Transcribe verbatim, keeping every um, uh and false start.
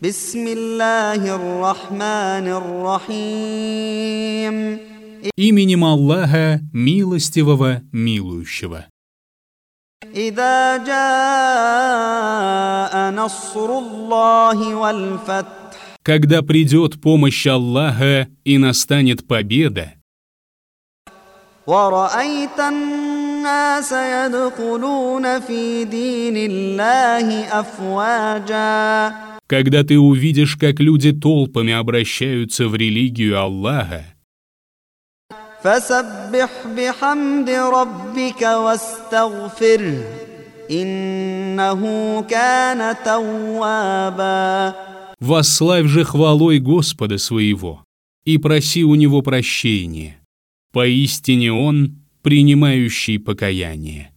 Бисмиллахир-рахманир-рахим. Именем Аллаха, милостивого, милующего. إذا جاء نصر الله والفتح. Когда придет помощь Аллаха и настанет победа, ورأيت الناس يدخلون في دين الله أفواجا. когда ты увидишь, как люди толпами обращаются в религию Аллаха, فسبح بحمد ربك واستغفره إنه كان توابا. восславь же хвалой Господа своего и проси у Него прощения. Поистине Он, принимающий покаяние.